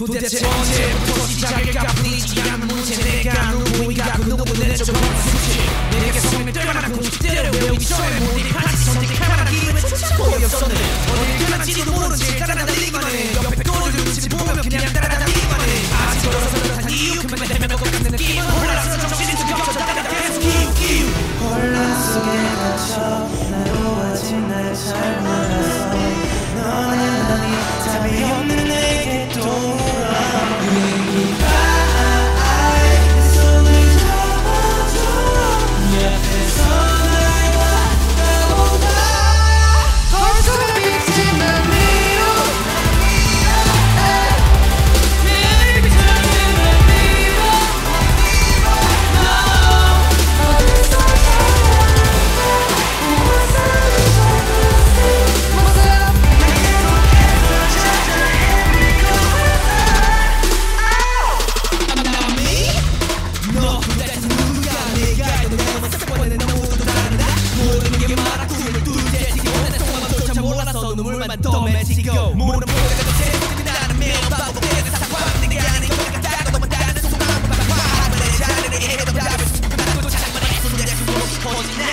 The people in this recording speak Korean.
도대체 언제부터 시작일까 보이지 않는 문제 내가 누구인가 그 누구는 좀 수치 내게 성을 뜰 만한 공식들을 외우기 전에 몰입한 지 선택할 만한 기회는 거의 없었는데 어딜 가는지도 모른 채 따라다니기만 해 옆에 꼴을 눈치를 보면 그냥 따라다니기만 해 아직 걸어서 그렇단 이유 그만 내면 것 같은 느낌은 혼란스러운 정신이 좀 겹쳐다가 계속 기우 혼란 속에 갇혀 외로워진 날 잘 몰랐어 너는 답이 없는 내게 돌아 네가 내 손을 잡아줘 옆에서 날 바라보다 벌써 비친 날 위로 내 비춰진 날 위로 어디서 눈물만 더 맺히고 모르는 모래가 새롭게 나는 매일 반복되는 상황 내가 아닌 것 같다고 너만 다른 속마음을 막 화를 내 자리를 해도 답을 수고 자꾸만 손에 손으로 퍼지네